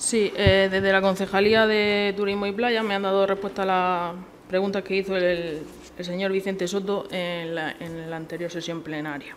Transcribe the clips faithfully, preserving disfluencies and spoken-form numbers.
Sí, eh, desde la Concejalía de Turismo y Playa me han dado respuesta a las preguntas que hizo el, el señor Vicente Soto en la, en la anterior sesión plenaria.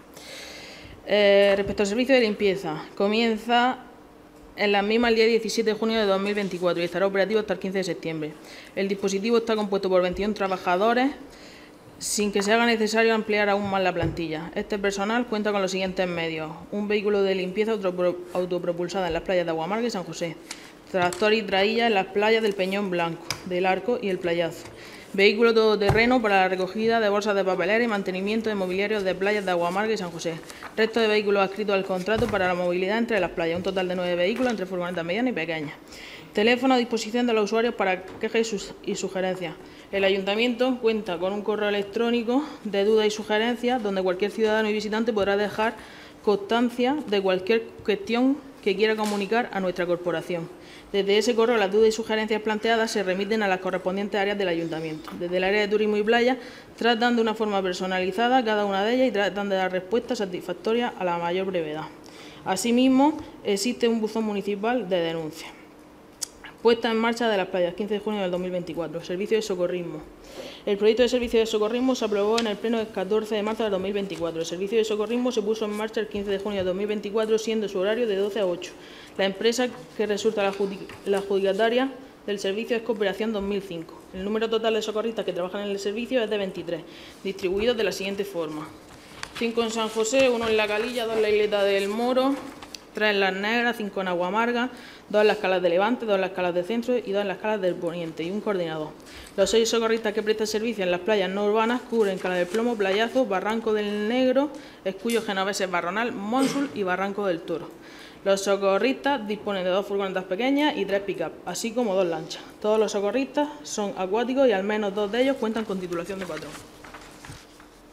Eh, respecto al servicio de limpieza, comienza en la misma el día diecisiete de junio de dos mil veinticuatro y estará operativo hasta el quince de septiembre. El dispositivo está compuesto por veintiún trabajadores, sin que se haga necesario ampliar aún más la plantilla. Este personal cuenta con los siguientes medios: un vehículo de limpieza autopropulsada en las playas de Aguamarga y San José, tractor y traílla en las playas del Peñón Blanco, del Arco y el Playazo, vehículo todoterreno para la recogida de bolsas de papelera y mantenimiento de mobiliario de playas de Aguamarga y San José, resto de vehículos adscritos al contrato para la movilidad entre las playas, un total de nueve vehículos entre furgonetas medianas y pequeñas. Teléfono a disposición de los usuarios para quejas y sugerencias. El Ayuntamiento cuenta con un correo electrónico de dudas y sugerencias donde cualquier ciudadano y visitante podrá dejar constancia de cualquier cuestión que quiera comunicar a nuestra corporación. Desde ese correo, las dudas y sugerencias planteadas se remiten a las correspondientes áreas del Ayuntamiento. Desde el área de Turismo y Playa tratan de una forma personalizada cada una de ellas y tratan de dar respuestas satisfactorias a la mayor brevedad. Asimismo, existe un buzón municipal de denuncia. Puesta en marcha de las playas, quince de junio del dos mil veinticuatro. Servicio de socorrismo. El proyecto de servicio de socorrismo se aprobó en el pleno del catorce de marzo del dos mil veinticuatro. El servicio de socorrismo se puso en marcha el quince de junio del dos mil veinticuatro, siendo su horario de doce a ocho. La empresa que resulta la, la adjudicataria del servicio es Cooperación dos mil cinco. El número total de socorristas que trabajan en el servicio es de veintitrés, distribuidos de la siguiente forma: cinco en San José, uno en La Calilla, dos en la Isleta del Moro, tres en Las Negras, cinco en Aguamarga, dos en las Calas de Levante, dos en las Calas de Centro y dos en las Calas del Poniente, y un coordinador. Los seis socorristas que prestan servicio en las playas no urbanas cubren Cala del Plomo, Playazo, Barranco del Negro, Escuyo Genoveses, Barronal, Monsul y Barranco del Toro. Los socorristas disponen de dos furgonetas pequeñas y tres pick-up, así como dos lanchas. Todos los socorristas son acuáticos y al menos dos de ellos cuentan con titulación de patrón.